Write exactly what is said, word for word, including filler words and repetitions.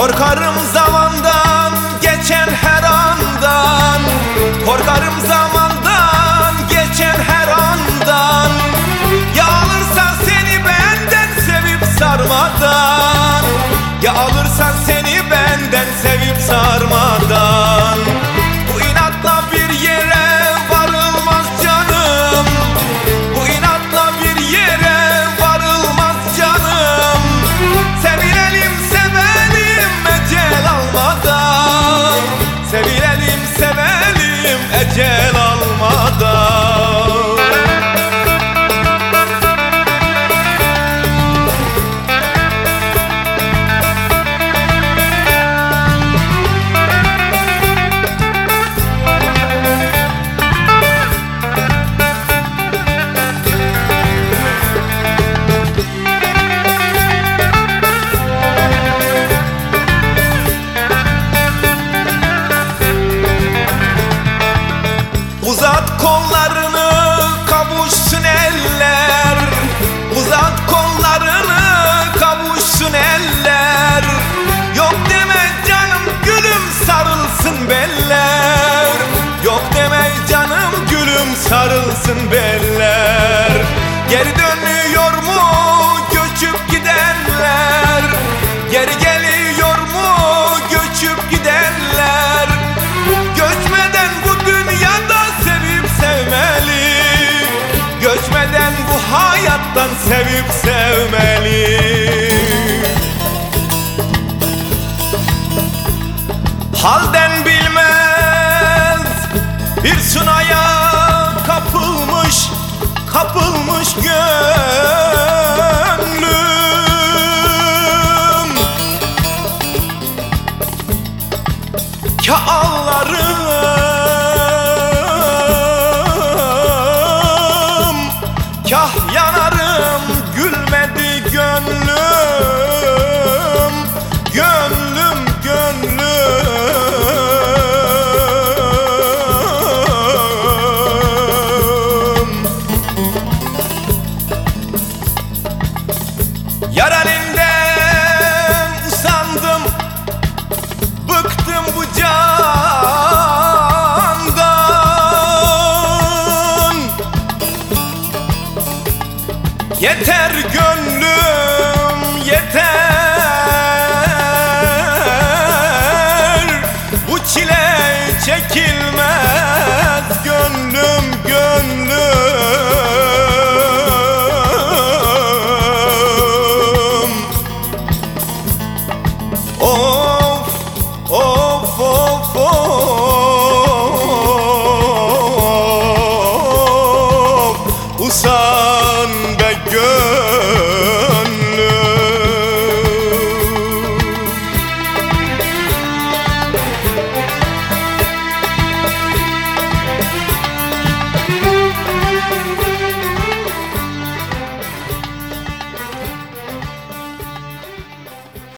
Korkarım zamandan, geçen her andan. Korkarım zamandan, geçen her andan. Ya alırsan seni benden sevip sarmadan, ya alırsan seni benden sevip sarmadan. Bu inatla bir yere varılmaz canım, bu inatla bir yere varılmaz canım. Sevilelim sevelim ecel almadan, sevilelim sevelim ecel almadan. Uzat kollarını, kavuşsun eller. Uzat kollarını, kavuşsun eller. Yok deme canım gülüm, sarılsın beller. Yok deme canım gülüm, sarılsın beller. Geri dönüyor mu göçüp gidenler? Geri geliyor mu göçüp gidenler? Göçmeden bu dünyada sevip sevmeli, göçmeden bu hayattan sevip sevmeli. Halden bilmez bir sunaya kapılmış, kapılmış gönlüm. Kah ağlarım, kah yanarım, gülmedi gönlüm, gönlüm, gönlüm. Yar elinden usandım, bıktım bu candan. Yeter gönlüm, yeter.